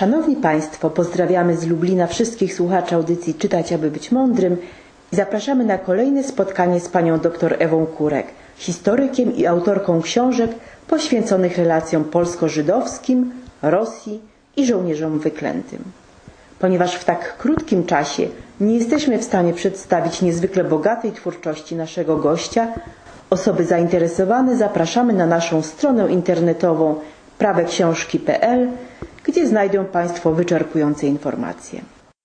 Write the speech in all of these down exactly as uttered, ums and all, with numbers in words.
Szanowni Państwo, pozdrawiamy z Lublina wszystkich słuchaczy audycji Czytać, aby być mądrym i zapraszamy na kolejne spotkanie z panią dr Ewą Kurek, historykiem i autorką książek poświęconych relacjom polsko-żydowskim, Rosji i żołnierzom wyklętym. Ponieważ w tak krótkim czasie nie jesteśmy w stanie przedstawić niezwykle bogatej twórczości naszego gościa, osoby zainteresowane zapraszamy na naszą stronę internetową prawe książki kropka p l, gdzie znajdą Państwo wyczerpujące informacje.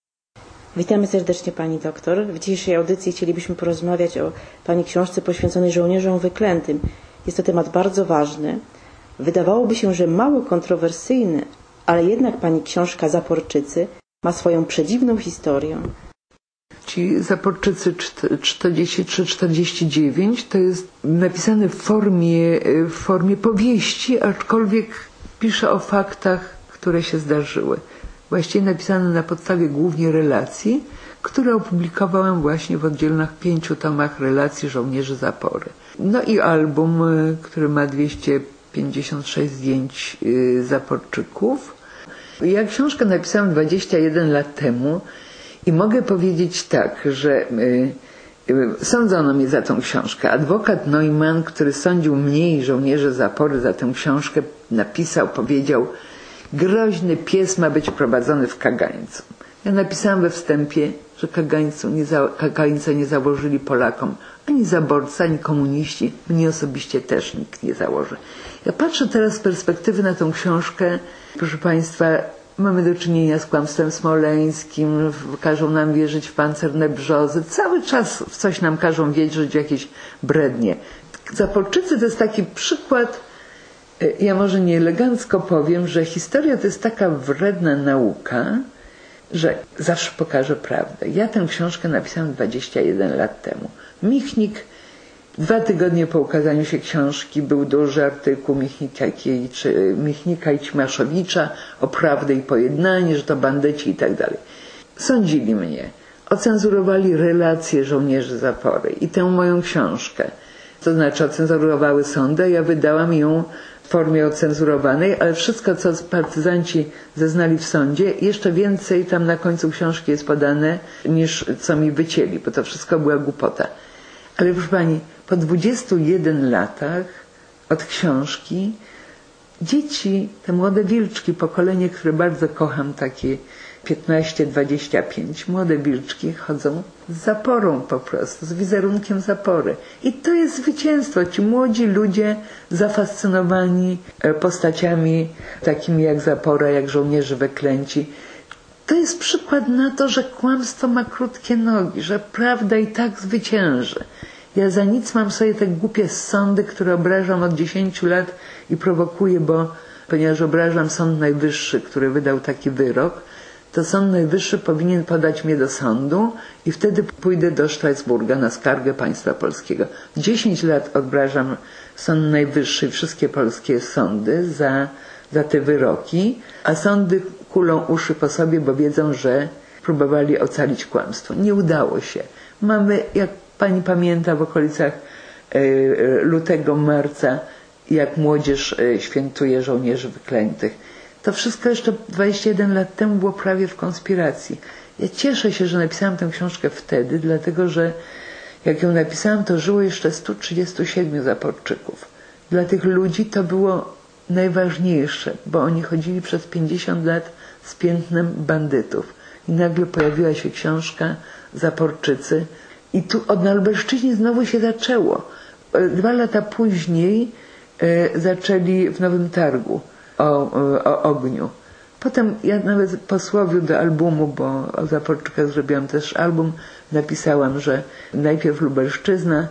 Witamy serdecznie Pani doktor. W dzisiejszej audycji chcielibyśmy porozmawiać o Pani książce poświęconej żołnierzom wyklętym. Jest to temat bardzo ważny. Wydawałoby się, że mało kontrowersyjny, ale jednak Pani książka Zaporczycy ma swoją przedziwną historię. Ci Zaporczycy czterdzieści trzy czterdzieści dziewięć to jest napisane w formie, w formie powieści, aczkolwiek pisze o faktach, które się zdarzyły. Właściwie napisane na podstawie głównie relacji, które opublikowałem właśnie w oddzielnych pięciu tomach relacji żołnierzy zapory. No i album, który ma dwieście pięćdziesiąt sześć zdjęć Zaporczyków. Ja książkę napisałem dwadzieścia jeden lat temu i mogę powiedzieć tak, że y, y, sądzono mnie za tą książkę. Adwokat Neumann, który sądził mnie i żołnierzy zapory za tę książkę, napisał, powiedział: groźny pies ma być prowadzony w kagańcu. Ja napisałam we wstępie, że kagańcu nie za, kagańca nie założyli Polakom ani zaborcy, ani komuniści. Mnie osobiście też nikt nie założy. Ja patrzę teraz z perspektywy na tą książkę. Proszę Państwa, mamy do czynienia z kłamstwem smoleńskim, każą nam wierzyć w pancerne brzozy. Cały czas w coś nam każą wierzyć, w jakieś brednie. Zaporczycy to jest taki przykład, ja może nie elegancko powiem, że historia to jest taka wredna nauka, że zawsze pokaże prawdę. Ja tę książkę napisałem dwadzieścia jeden lat temu. Michnik, dwa tygodnie po ukazaniu się książki, był duży artykuł Michnika, Michnika i Cimaszowicza o prawdę i pojednanie, że to bandyci i tak dalej. Sądzili mnie, ocenzurowali relacje żołnierzy zapory i tę moją książkę. To znaczy ocenzurowały sądy, ja wydałam ją w formie ocenzurowanej, ale wszystko, co partyzanci zeznali w sądzie, jeszcze więcej tam na końcu książki jest podane, niż co mi wycięli, bo to wszystko była głupota. Ale proszę Pani, po dwudziestu jeden latach od książki dzieci, te młode wilczki, pokolenie, które bardzo kocham, takie piętnaście dwadzieścia pięć, młode wilczki chodzą z zaporą po prostu, z wizerunkiem zapory. I to jest zwycięstwo. Ci młodzi ludzie zafascynowani postaciami takimi jak zapora, jak żołnierze wyklęci. To jest przykład na to, że kłamstwo ma krótkie nogi, że prawda i tak zwycięży. Ja za nic mam sobie te głupie sądy, które obrażam od dziesięciu lat i prowokuję, bo ponieważ obrażam Sąd Najwyższy, który wydał taki wyrok, to Sąd Najwyższy powinien podać mnie do sądu i wtedy pójdę do Strasburga na skargę państwa polskiego. Dziesięć lat obrażam Sąd Najwyższy i wszystkie polskie sądy za, za te wyroki, a sądy kulą uszy po sobie, bo wiedzą, że próbowali ocalić kłamstwo. Nie udało się. Mamy, jak Pani pamięta, w okolicach y, lutego, marca, jak młodzież y, świętuje żołnierzy wyklętych. To wszystko jeszcze dwadzieścia jeden lat temu było prawie w konspiracji. Ja cieszę się, że napisałam tę książkę wtedy, dlatego że jak ją napisałam, to żyło jeszcze stu trzydziestu siedmiu Zaporczyków. Dla tych ludzi to było najważniejsze, bo oni chodzili przez pięćdziesiąt lat z piętnem bandytów. I nagle pojawiła się książka Zaporczycy i tu od na Lubelszczyźnie znowu się zaczęło. Dwa lata później e, zaczęli w Nowym Targu o, o ogniu. Potem ja nawet posłowiu do albumu, bo o Zaporczykach zrobiłam też album, napisałam, że najpierw Lubelszczyzna,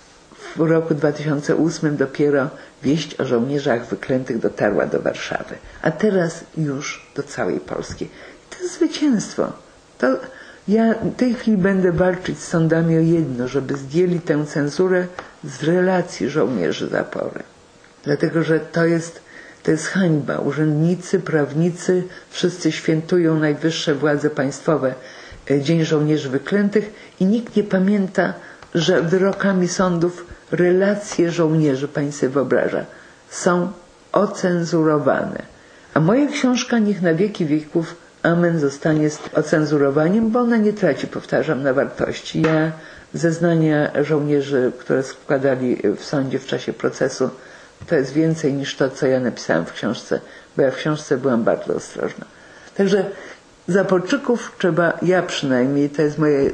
w roku dwa tysiące ósmym dopiero wieść o żołnierzach wyklętych dotarła do Warszawy, a teraz już do całej Polski. To jest zwycięstwo. To ja w tej chwili będę walczyć z sądami o jedno, żeby zdjęli tę cenzurę z relacji żołnierzy zapory. Dlatego, że to jest, to jest hańba. Urzędnicy, prawnicy, wszyscy świętują najwyższe władze państwowe Dzień Żołnierzy Wyklętych i nikt nie pamięta, że wyrokami sądów relacje żołnierzy, pani sobie wyobraża, są ocenzurowane. A A moja książka niech na wieki wieków, amen, zostanie z ocenzurowaniem, bo ona nie traci, powtarzam, na wartości. Ja zeznania żołnierzy, które składali w sądzie w czasie procesu, to jest więcej niż to, co ja napisałam w książce, bo ja w książce byłam bardzo ostrożna. Także zaporczyków trzeba, ja przynajmniej, to jest mój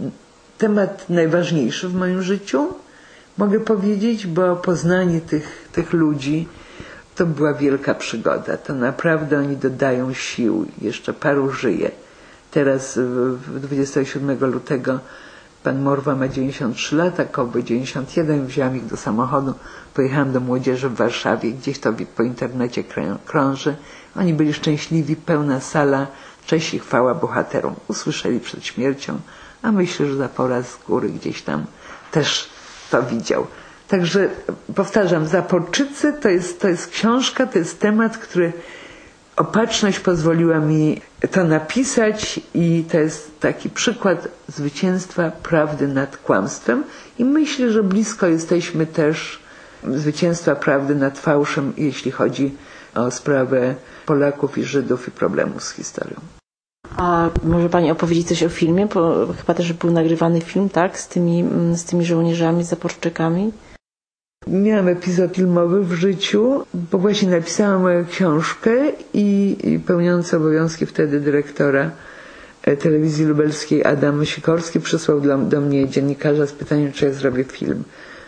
temat najważniejszy w moim życiu, mogę powiedzieć, bo poznanie tych, tych ludzi to była wielka przygoda. To naprawdę oni dodają sił. Jeszcze paru żyje. Teraz dwudziestego siódmego lutego pan Morwa ma dziewięćdziesiąt trzy lata, Kołby dziewięćdziesiąt jeden. Wziąłem ich do samochodu. Pojechałam do młodzieży w Warszawie. Gdzieś to po internecie krąży. Oni byli szczęśliwi, pełna sala. Cześć i chwała bohaterom. Usłyszeli przed śmiercią. A myślę, że Zapora z góry gdzieś tam też to widział. Także powtarzam, Zaporczycy to jest, to jest książka, to jest temat, który opatrzność pozwoliła mi to napisać i to jest taki przykład zwycięstwa prawdy nad kłamstwem i myślę, że blisko jesteśmy też zwycięstwa prawdy nad fałszem, jeśli chodzi o sprawę Polaków i Żydów i problemu z historią. A może Pani opowiedzieć coś o filmie? Bo chyba też był nagrywany film, tak? Z tymi, z tymi żołnierzami, Zaporczykami. Miałam epizod filmowy w życiu, bo właśnie napisałam moją książkę i, i pełniący obowiązki wtedy dyrektora telewizji lubelskiej Adam Sikorski przysłał do, do mnie dziennikarza z pytaniem, czy ja zrobię film.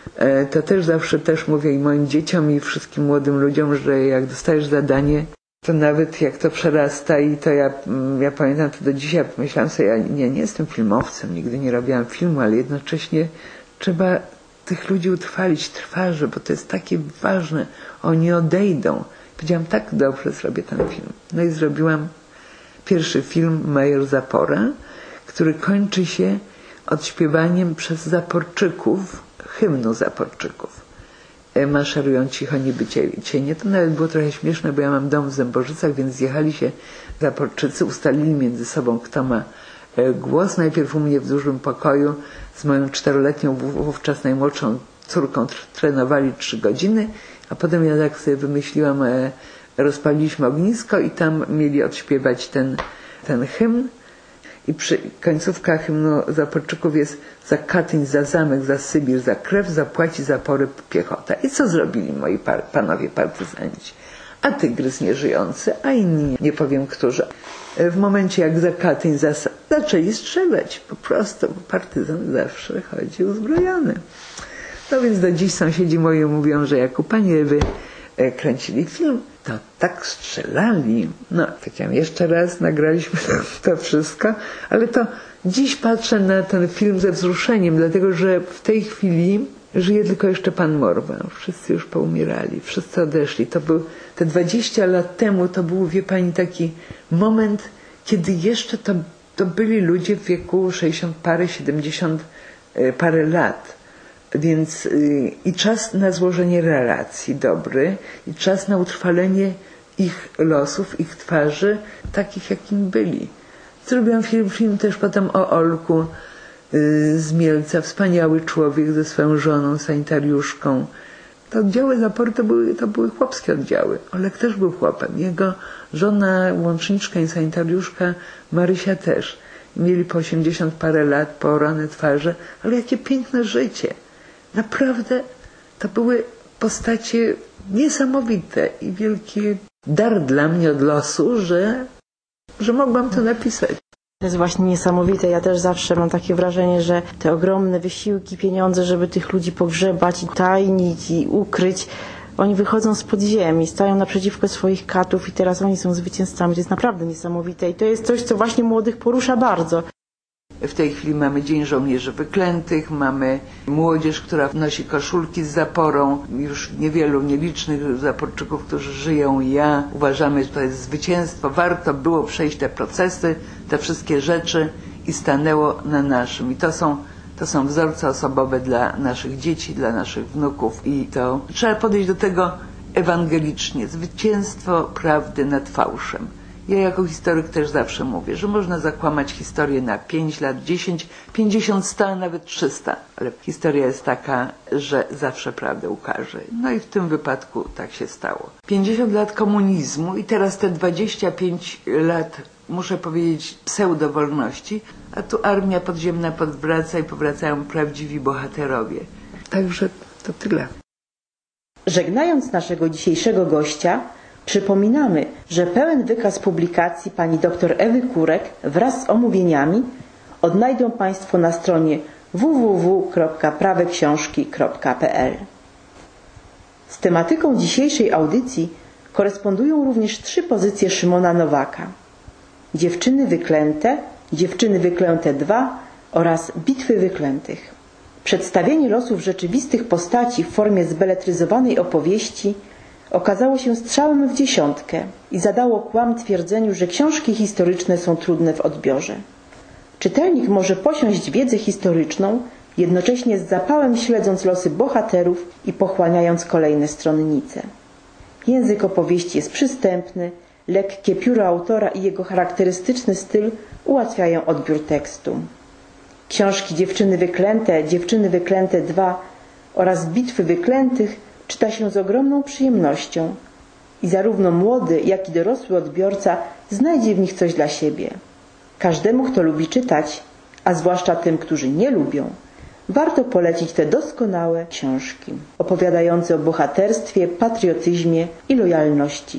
To też zawsze też mówię i moim dzieciom i wszystkim młodym ludziom, że jak dostajesz zadanie, to nawet jak to przerasta i to ja, ja pamiętam to do dzisiaj, pomyślałam sobie, ja nie, nie jestem filmowcem, nigdy nie robiłam filmu, ale jednocześnie trzeba tych ludzi utrwalić, trwarzy, bo to jest takie ważne, oni odejdą. Powiedziałam, tak, dobrze, zrobię ten film. No i zrobiłam pierwszy film Major Zapora, który kończy się odśpiewaniem przez Zaporczyków, hymnu Zaporczyków. Maszerują cicho niby cienie. To nawet było trochę śmieszne, bo ja mam dom w Zębożycach, więc zjechali się Zaporczycy, ustalili między sobą, kto ma głos. Najpierw u mnie w dużym pokoju z moją czteroletnią, wówczas najmłodszą córką trenowali trzy godziny, a potem ja tak sobie wymyśliłam, rozpaliliśmy ognisko i tam mieli odśpiewać ten, ten hymn. I przy końcówka hymnu Zaporczyków jest: za Katyń, za zamek, za Sybir, za krew zapłaci zapory piechota. I co zrobili moi par panowie partyzanci? A tygrys nieżyjący, a inni nie powiem którzy. W momencie jak za Katyń za zaczęli strzelać. Po prostu, bo partyzan zawsze chodzi uzbrojony. No więc do dziś sąsiedzi moi mówią, że jak u pani Ewy kręcili film, to tak strzelali. No, powiedziałam, jeszcze raz nagraliśmy to wszystko, ale to dziś patrzę na ten film ze wzruszeniem, dlatego że w tej chwili żyje tylko jeszcze pan Morwa. Wszyscy już poumierali, wszyscy odeszli. To był, te dwadzieścia lat temu to był, wie pani, taki moment, kiedy jeszcze to, to byli ludzie w wieku sześćdziesiąt parę, siedemdziesiąt parę lat. Więc yy, i czas na złożenie relacji dobry, i czas na utrwalenie ich losów, ich twarzy, takich jakim byli. Zrobiłam film, film też potem o Olku yy, z Mielca, wspaniały człowiek ze swoją żoną, sanitariuszką. Te oddziały Zapory to były, to były chłopskie oddziały. Olek też był chłopem. Jego żona, łączniczka i sanitariuszka Marysia też. Mieli po osiemdziesiąt parę lat, porane twarze, ale jakie piękne życie. Naprawdę to były postacie niesamowite i wielki dar dla mnie od losu, że, że mogłam to napisać. To jest właśnie niesamowite. Ja też zawsze mam takie wrażenie, że te ogromne wysiłki, pieniądze, żeby tych ludzi pogrzebać i tajnić i ukryć, oni wychodzą z podziemi, stają naprzeciwko swoich katów i teraz oni są zwycięzcami. To jest naprawdę niesamowite i to jest coś, co właśnie młodych porusza bardzo. W tej chwili mamy Dzień Żołnierzy Wyklętych, mamy młodzież, która nosi koszulki z zaporą, już niewielu, nielicznych Zaporczyków, którzy żyją i ja. Uważamy, że to jest zwycięstwo. Warto było przejść te procesy, te wszystkie rzeczy i stanęło na naszym. I to są, to są wzorce osobowe dla naszych dzieci, dla naszych wnuków i to trzeba podejść do tego ewangelicznie. Zwycięstwo prawdy nad fałszem. Ja jako historyk też zawsze mówię, że można zakłamać historię na pięć lat, dziesięć, pięćdziesiąt, sto, a nawet trzysta. Ale historia jest taka, że zawsze prawdę ukaże. No i w tym wypadku tak się stało. pięćdziesiąt lat komunizmu i teraz te dwadzieścia pięć lat, muszę powiedzieć, pseudowolności, a tu armia podziemna powraca i powracają prawdziwi bohaterowie. Także to tyle. Żegnając naszego dzisiejszego gościa, przypominamy, że pełen wykaz publikacji pani dr Ewy Kurek wraz z omówieniami odnajdą Państwo na stronie w w w kropka prawe książki kropka p l. Z tematyką dzisiejszej audycji korespondują również trzy pozycje Szymona Nowaka: Dziewczyny wyklęte, Dziewczyny wyklęte dwa oraz Bitwy wyklętych. Przedstawienie losów rzeczywistych postaci w formie zbeletryzowanej opowieści okazało się strzałem w dziesiątkę i zadało kłam twierdzeniu, że książki historyczne są trudne w odbiorze. Czytelnik może posiąść wiedzę historyczną, jednocześnie z zapałem śledząc losy bohaterów i pochłaniając kolejne stronnice. Język opowieści jest przystępny, lekkie pióro autora i jego charakterystyczny styl ułatwiają odbiór tekstu. Książki Dziewczyny wyklęte, Dziewczyny wyklęte dwa oraz Bitwy wyklętych czyta się z ogromną przyjemnością i zarówno młody, jak i dorosły odbiorca znajdzie w nich coś dla siebie. Każdemu, kto lubi czytać, a zwłaszcza tym, którzy nie lubią, warto polecić te doskonałe książki opowiadające o bohaterstwie, patriotyzmie i lojalności.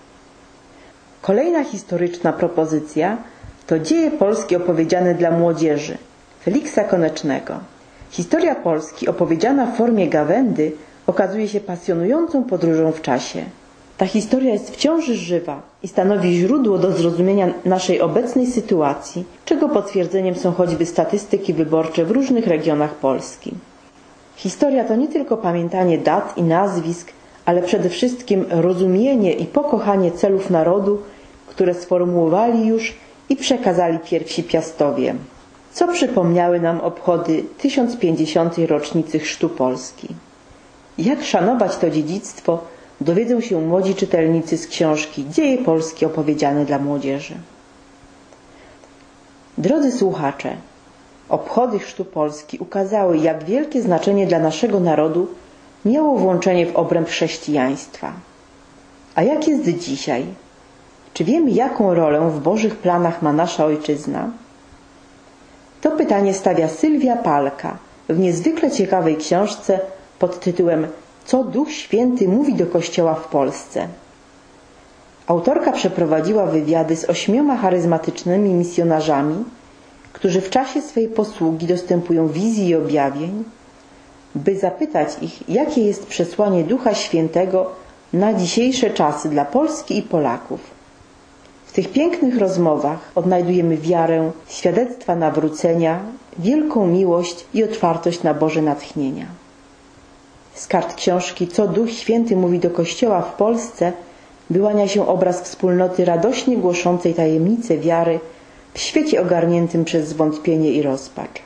Kolejna historyczna propozycja to Dzieje Polski opowiedziane dla młodzieży Feliksa Konecznego. Historia Polski opowiedziana w formie gawędy okazuje się pasjonującą podróżą w czasie. Ta historia jest wciąż żywa i stanowi źródło do zrozumienia naszej obecnej sytuacji, czego potwierdzeniem są choćby statystyki wyborcze w różnych regionach Polski. Historia to nie tylko pamiętanie dat i nazwisk, ale przede wszystkim rozumienie i pokochanie celów narodu, które sformułowali już i przekazali pierwsi piastowie, co przypomniały nam obchody tysiąc pięćdziesiątej rocznicy chrztu Polski. Jak szanować to dziedzictwo, dowiedzą się młodzi czytelnicy z książki Dzieje Polski opowiedziane dla młodzieży. Drodzy słuchacze, obchody chrztu Polski ukazały, jak wielkie znaczenie dla naszego narodu miało włączenie w obręb chrześcijaństwa. A jak jest dzisiaj? Czy wiemy, jaką rolę w Bożych planach ma nasza ojczyzna? To pytanie stawia Sylwia Palka w niezwykle ciekawej książce pod tytułem Co Duch Święty mówi do Kościoła w Polsce. Autorka przeprowadziła wywiady z ośmioma charyzmatycznymi misjonarzami, którzy w czasie swej posługi dostępują wizji i objawień, by zapytać ich, jakie jest przesłanie Ducha Świętego na dzisiejsze czasy dla Polski i Polaków. W tych pięknych rozmowach odnajdujemy wiarę, świadectwa nawrócenia, wielką miłość i otwartość na Boże natchnienia. Z kart książki Co Duch Święty mówi do Kościoła w Polsce wyłania się obraz wspólnoty radośnie głoszącej tajemnicę wiary w świecie ogarniętym przez zwątpienie i rozpacz.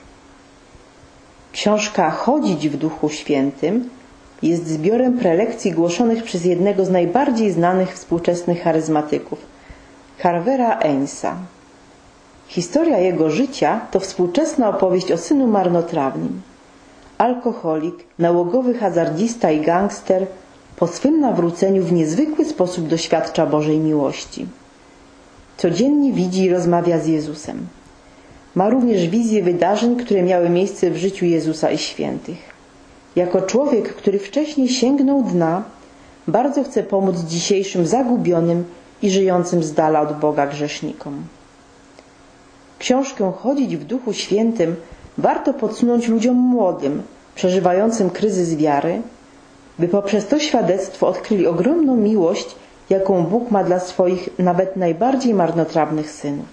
Książka Chodzić w Duchu Świętym jest zbiorem prelekcji głoszonych przez jednego z najbardziej znanych współczesnych charyzmatyków, Carvera Ainsa. Historia jego życia to współczesna opowieść o synu marnotrawnym. Alkoholik, nałogowy hazardzista i gangster po swym nawróceniu w niezwykły sposób doświadcza Bożej miłości. Codziennie widzi i rozmawia z Jezusem. Ma również wizję wydarzeń, które miały miejsce w życiu Jezusa i świętych. Jako człowiek, który wcześniej sięgnął dna, bardzo chce pomóc dzisiejszym zagubionym i żyjącym z dala od Boga grzesznikom. Książkę Chodzić w Duchu Świętym warto podsunąć ludziom młodym, przeżywającym kryzys wiary, by poprzez to świadectwo odkryli ogromną miłość, jaką Bóg ma dla swoich nawet najbardziej marnotrawnych synów.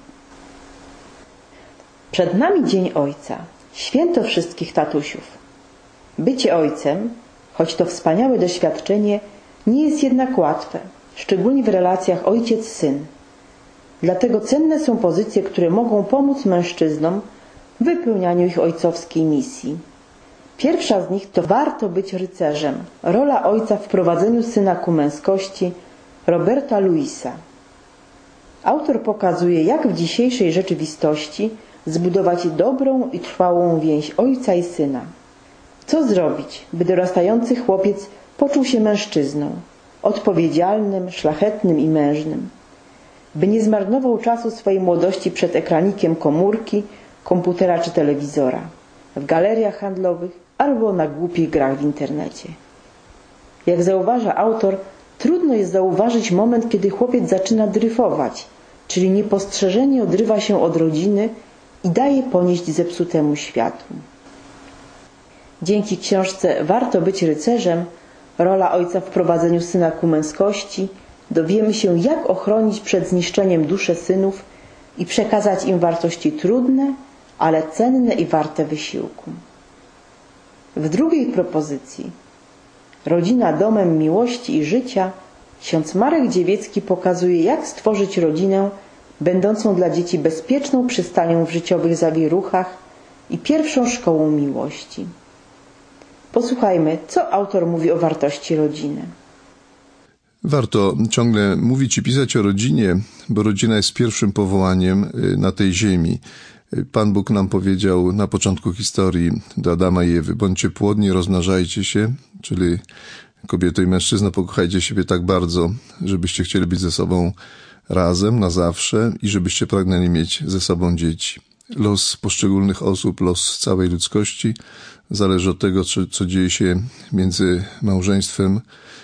Przed nami Dzień Ojca, święto wszystkich tatusiów. Bycie ojcem, choć to wspaniałe doświadczenie, nie jest jednak łatwe, szczególnie w relacjach ojciec-syn. Dlatego cenne są pozycje, które mogą pomóc mężczyznom w wypełnianiu ich ojcowskiej misji. Pierwsza z nich to Warto być rycerzem. Rola ojca w prowadzeniu syna ku męskości Roberta Louisa. Autor pokazuje, jak w dzisiejszej rzeczywistości zbudować dobrą i trwałą więź ojca i syna. Co zrobić, by dorastający chłopiec poczuł się mężczyzną, odpowiedzialnym, szlachetnym i mężnym, by nie zmarnował czasu swojej młodości przed ekranikiem komórki, komputera czy telewizora, w galeriach handlowych albo na głupich grach w internecie. Jak zauważa autor, trudno jest zauważyć moment, kiedy chłopiec zaczyna dryfować, czyli niepostrzeżenie odrywa się od rodziny i daje ponieść zepsutemu światu. Dzięki książce Warto być rycerzem, rola ojca w prowadzeniu syna ku męskości, dowiemy się, jak ochronić przed zniszczeniem duszy synów i przekazać im wartości trudne, ale cenne i warte wysiłku. W drugiej propozycji, Rodzina domem miłości i życia, ksiądz Marek Dziewiecki pokazuje, jak stworzyć rodzinę będącą dla dzieci bezpieczną przystanią w życiowych zawieruchach i pierwszą szkołą miłości. Posłuchajmy, co autor mówi o wartości rodziny. Warto ciągle mówić i pisać o rodzinie, bo rodzina jest pierwszym powołaniem na tej ziemi. Pan Bóg nam powiedział na początku historii do Adama i Ewy: bądźcie płodni, rozmnażajcie się, czyli kobieto i mężczyzna, pokochajcie siebie tak bardzo, żebyście chcieli być ze sobą razem na zawsze i żebyście pragnęli mieć ze sobą dzieci. Los poszczególnych osób, los całej ludzkości zależy od tego, co, co dzieje się między małżeństwem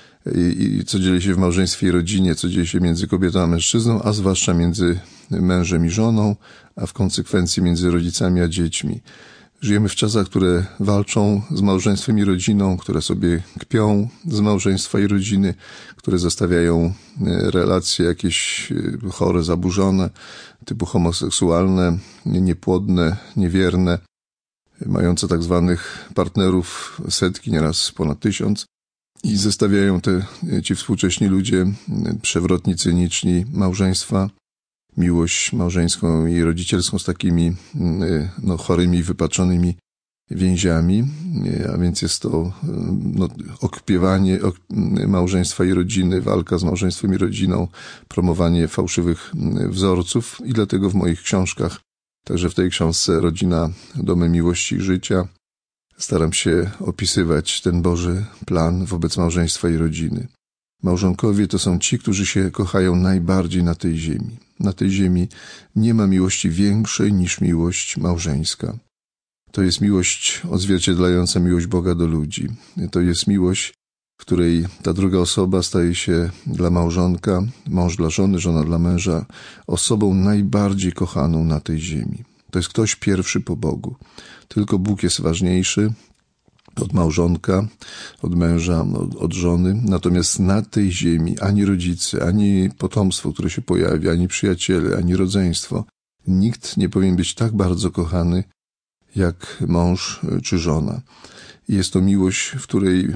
i, i co dzieje się w małżeństwie i rodzinie, co dzieje się między kobietą a mężczyzną, a zwłaszcza między mężem i żoną, a w konsekwencji między rodzicami a dziećmi. Żyjemy w czasach, które walczą z małżeństwem i rodziną, które sobie kpią z małżeństwa i rodziny, które zostawiają relacje jakieś chore, zaburzone, typu homoseksualne, niepłodne, niewierne, mające tak zwanych partnerów setki, nieraz ponad tysiąc. I zestawiają te, ci współcześni ludzie, przewrotni, cyniczni, małżeństwa, miłość małżeńską i rodzicielską z takimi no, chorymi, wypaczonymi więziami, a więc jest to no, okpiewanie ok, małżeństwa i rodziny, walka z małżeństwem i rodziną, promowanie fałszywych wzorców i dlatego w moich książkach, także w tej książce Rodzina, domy miłości i życia, staram się opisywać ten Boży plan wobec małżeństwa i rodziny. Małżonkowie to są ci, którzy się kochają najbardziej na tej ziemi. Na tej ziemi nie ma miłości większej niż miłość małżeńska. To jest miłość odzwierciedlająca miłość Boga do ludzi. To jest miłość, w której ta druga osoba staje się dla małżonka, mąż dla żony, żona dla męża, osobą najbardziej kochaną na tej ziemi. To jest ktoś pierwszy po Bogu. Tylko Bóg jest ważniejszy od małżonka, od męża, od, od żony. Natomiast na tej ziemi ani rodzice, ani potomstwo, które się pojawi, ani przyjaciele, ani rodzeństwo, nikt nie powinien być tak bardzo kochany jak mąż czy żona. Jest to miłość, w której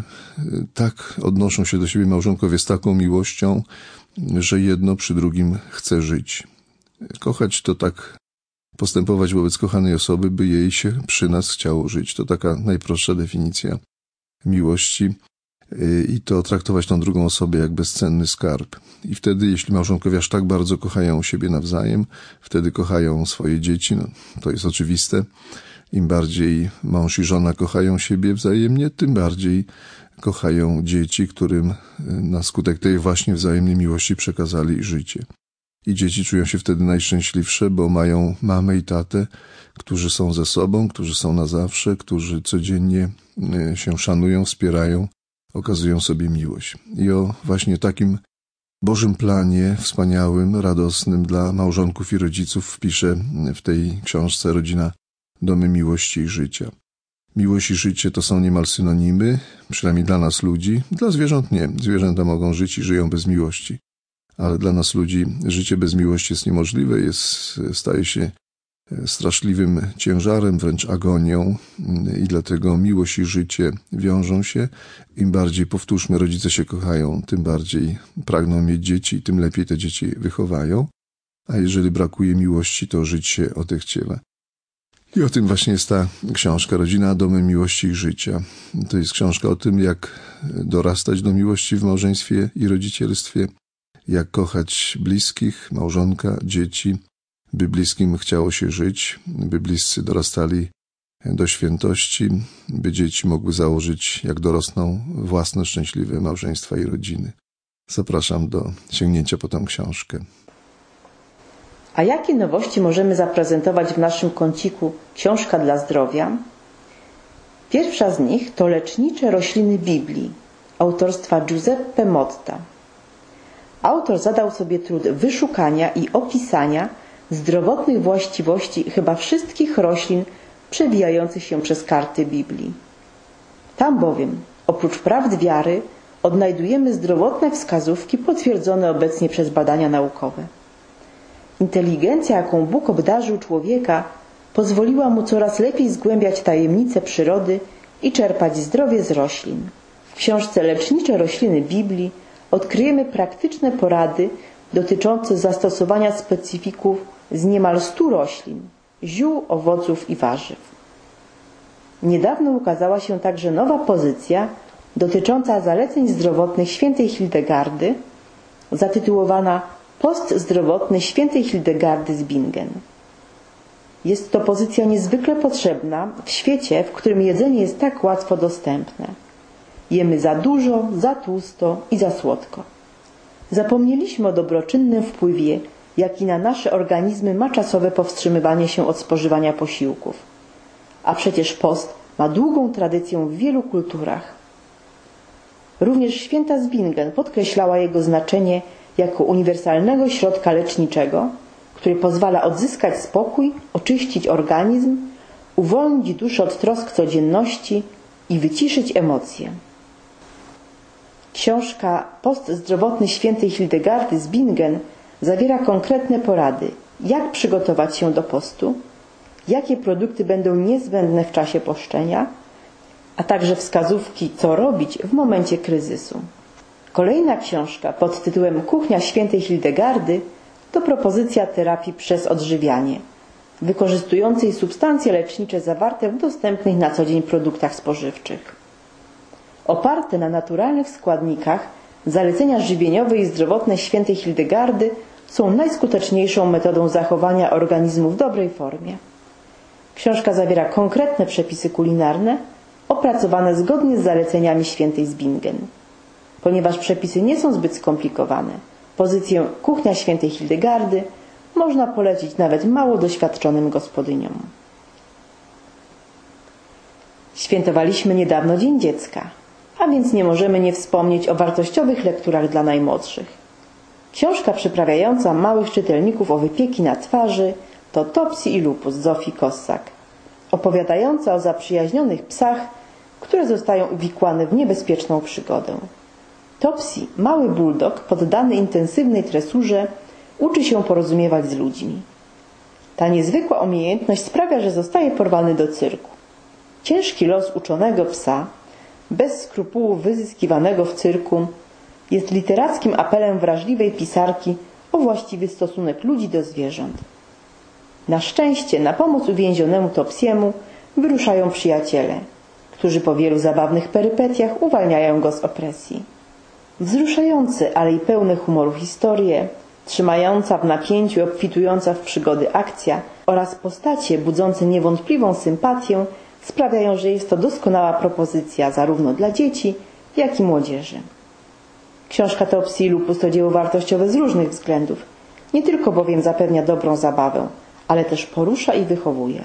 tak odnoszą się do siebie małżonkowie z taką miłością, że jedno przy drugim chce żyć. Kochać to tak postępować wobec kochanej osoby, by jej się przy nas chciało żyć. To taka najprostsza definicja miłości i to traktować tą drugą osobę jak bezcenny skarb. I wtedy, jeśli małżonkowie aż tak bardzo kochają siebie nawzajem, wtedy kochają swoje dzieci, no, to jest oczywiste. Im bardziej mąż i żona kochają siebie wzajemnie, tym bardziej kochają dzieci, którym na skutek tej właśnie wzajemnej miłości przekazali życie. I dzieci czują się wtedy najszczęśliwsze, bo mają mamę i tatę, którzy są ze sobą, którzy są na zawsze, którzy codziennie się szanują, wspierają, okazują sobie miłość. I o właśnie takim Bożym planie, wspaniałym, radosnym dla małżonków i rodziców wpiszę w tej książce Rodzina, domy miłości i życia. Miłość i życie to są niemal synonimy, przynajmniej dla nas ludzi. Dla zwierząt nie. Zwierzęta mogą żyć i żyją bez miłości. Ale dla nas ludzi życie bez miłości jest niemożliwe, jest, staje się straszliwym ciężarem, wręcz agonią i dlatego miłość i życie wiążą się. Im bardziej, powtórzmy, rodzice się kochają, tym bardziej pragną mieć dzieci i tym lepiej te dzieci wychowają. A jeżeli brakuje miłości, to żyć się odechciewa. I o tym właśnie jest ta książka Rodzina, domy miłości i życia. To jest książka o tym, jak dorastać do miłości w małżeństwie i rodzicielstwie, jak kochać bliskich, małżonka, dzieci, by bliskim chciało się żyć, by bliscy dorastali do świętości, by dzieci mogły założyć, jak dorosną, własne szczęśliwe małżeństwa i rodziny. Zapraszam do sięgnięcia po tę książkę. A jakie nowości możemy zaprezentować w naszym kąciku Książka dla zdrowia? Pierwsza z nich to Lecznicze rośliny Biblii autorstwa Giuseppe Motta. Autor zadał sobie trud wyszukania i opisania zdrowotnych właściwości chyba wszystkich roślin przewijających się przez karty Biblii. Tam bowiem, oprócz prawd wiary, odnajdujemy zdrowotne wskazówki potwierdzone obecnie przez badania naukowe. Inteligencja, jaką Bóg obdarzył człowieka, pozwoliła mu coraz lepiej zgłębiać tajemnice przyrody i czerpać zdrowie z roślin. W książce Lecznicze rośliny Biblii odkryjemy praktyczne porady dotyczące zastosowania specyfików z niemal stu roślin, ziół, owoców i warzyw. Niedawno ukazała się także nowa pozycja dotycząca zaleceń zdrowotnych świętej Hildegardy, zatytułowana Post zdrowotny świętej Hildegardy z Bingen. Jest to pozycja niezwykle potrzebna w świecie, w którym jedzenie jest tak łatwo dostępne. Jemy za dużo, za tłusto i za słodko. Zapomnieliśmy o dobroczynnym wpływie, jaki na nasze organizmy ma czasowe powstrzymywanie się od spożywania posiłków. A przecież post ma długą tradycję w wielu kulturach. Również święta z Bingen podkreślała jego znaczenie jako uniwersalnego środka leczniczego, który pozwala odzyskać spokój, oczyścić organizm, uwolnić duszę od trosk codzienności i wyciszyć emocje. Książka Post zdrowotny świętej Hildegardy z Bingen zawiera konkretne porady, jak przygotować się do postu, jakie produkty będą niezbędne w czasie poszczenia, a także wskazówki, co robić w momencie kryzysu. Kolejna książka pod tytułem Kuchnia świętej Hildegardy to propozycja terapii przez odżywianie, wykorzystującej substancje lecznicze zawarte w dostępnych na co dzień produktach spożywczych. Oparte na naturalnych składnikach, zalecenia żywieniowe i zdrowotne świętej Hildegardy są najskuteczniejszą metodą zachowania organizmu w dobrej formie. Książka zawiera konkretne przepisy kulinarne, opracowane zgodnie z zaleceniami świętej z Bingen. Ponieważ przepisy nie są zbyt skomplikowane, pozycję Kuchnia świętej Hildegardy można polecić nawet mało doświadczonym gospodyniom. Świętowaliśmy niedawno Dzień Dziecka, a więc nie możemy nie wspomnieć o wartościowych lekturach dla najmłodszych. Książka przyprawiająca małych czytelników o wypieki na twarzy to Topsy i Lupus Zofii Kossak, opowiadająca o zaprzyjaźnionych psach, które zostają uwikłane w niebezpieczną przygodę. Topsy, mały buldog poddany intensywnej tresurze, uczy się porozumiewać z ludźmi. Ta niezwykła umiejętność sprawia, że zostaje porwany do cyrku. Ciężki los uczonego psa, bez skrupułów wyzyskiwanego w cyrku, jest literackim apelem wrażliwej pisarki o właściwy stosunek ludzi do zwierząt. Na szczęście na pomoc uwięzionemu Topsiemu wyruszają przyjaciele, którzy po wielu zabawnych perypetiach uwalniają go z opresji. Wzruszające, ale i pełne humoru historie, trzymająca w napięciu i obfitująca w przygody akcja oraz postacie budzące niewątpliwą sympatię sprawiają, że jest to doskonała propozycja zarówno dla dzieci, jak i młodzieży. Książka Topsy i Lupus to dzieło wartościowe z różnych względów. Nie tylko bowiem zapewnia dobrą zabawę, ale też porusza i wychowuje.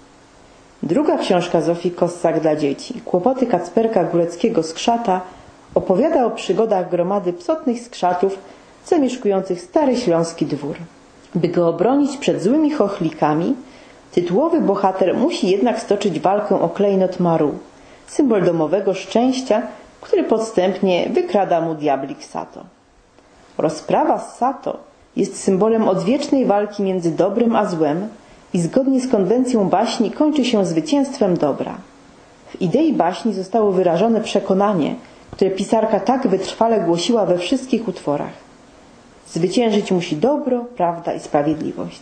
Druga książka Zofii Kossak dla dzieci, Kłopoty Kacperka Góreckiego Skrzata, opowiada o przygodach gromady psotnych skrzatów zamieszkujących stary śląski dwór. By go obronić przed złymi chochlikami, tytułowy bohater musi jednak stoczyć walkę o klejnot Maru, symbol domowego szczęścia, który podstępnie wykrada mu diablik Sato. Rozprawa z Sato jest symbolem odwiecznej walki między dobrem a złem i zgodnie z konwencją baśni kończy się zwycięstwem dobra. W idei baśni zostało wyrażone przekonanie, które pisarka tak wytrwale głosiła we wszystkich utworach. Zwyciężyć musi dobro, prawda i sprawiedliwość.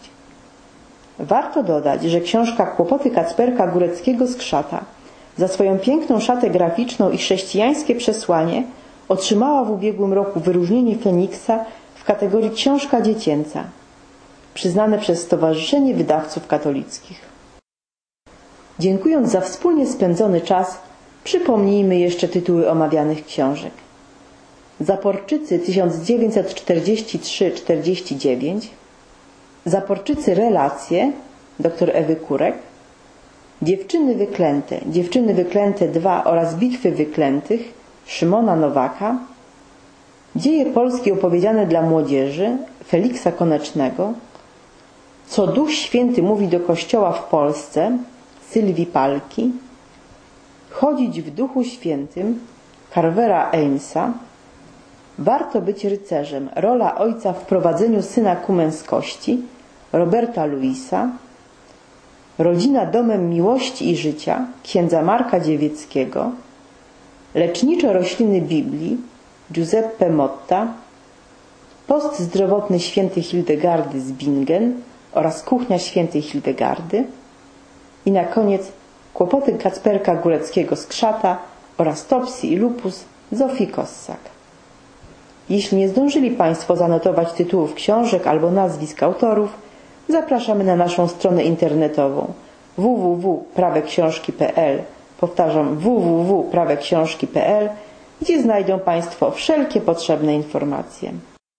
Warto dodać, że książka Kłopoty Kacperka Góreckiego Skrzata za swoją piękną szatę graficzną i chrześcijańskie przesłanie otrzymała w ubiegłym roku wyróżnienie Feniksa w kategorii książka dziecięca, przyznane przez Stowarzyszenie Wydawców Katolickich. Dziękując za wspólnie spędzony czas, przypomnijmy jeszcze tytuły omawianych książek. Zaporczycy tysiąc dziewięćset czterdzieści trzy czterdzieści dziewięć, Zaporczycy relacje dr Ewy Kurek, Dziewczyny wyklęte, Dziewczyny wyklęte dwa oraz Bitwy wyklętych Szymona Nowaka, Dzieje Polski opowiedziane dla młodzieży Feliksa Konecznego, Co Duch Święty mówi do Kościoła w Polsce Sylwii Palki, Chodzić w Duchu Świętym Carvera Amesa, Warto być rycerzem. Rola ojca w prowadzeniu syna ku męskości Roberta Luisa, Rodzina domem miłości i życia księdza Marka Dziewieckiego, Lecznicze rośliny Biblii Giuseppe Motta, Post zdrowotny świętej Hildegardy z Bingen oraz Kuchnia świętej Hildegardy i na koniec Kłopoty Kacperka Góreckiego z Krzata oraz Topsy i Lupus Zofii Kossak. Jeśli nie zdążyli Państwo zanotować tytułów książek albo nazwisk autorów, zapraszamy na naszą stronę internetową w w w kropka prawe książki kropka p l. Powtarzam w w w kropka prawe książki kropka p l, gdzie znajdą Państwo wszelkie potrzebne informacje.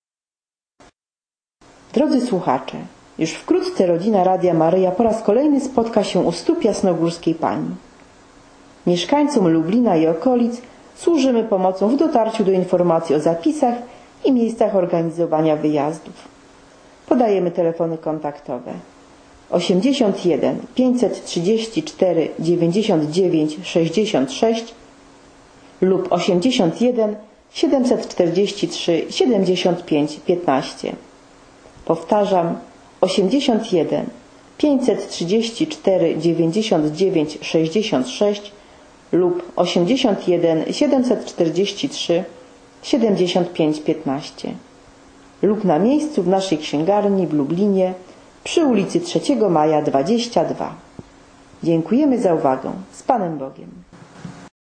Drodzy słuchacze, już wkrótce rodzina Radia Maryja po raz kolejny spotka się u stóp Jasnogórskiej Pani. Mieszkańcom Lublina i okolic służymy pomocą w dotarciu do informacji o zapisach i miejscach organizowania wyjazdów. Podajemy telefony kontaktowe osiemdziesiąt jeden pięćset trzydzieści cztery dziewięćdziesiąt dziewięć sześćdziesiąt sześć lub osiemdziesiąt jeden siedemset czterdzieści trzy siedemdziesiąt pięć piętnaście. Powtarzam osiemdziesiąt jeden pięćset trzydzieści cztery dziewięćdziesiąt dziewięć sześćdziesiąt sześć lub osiemdziesiąt jeden siedemset czterdzieści trzy siedemdziesiąt pięć piętnaście lub na miejscu w naszej księgarni w Lublinie przy ulicy trzeciego Maja dwadzieścia dwa. Dziękujemy za uwagę. Z Panem Bogiem.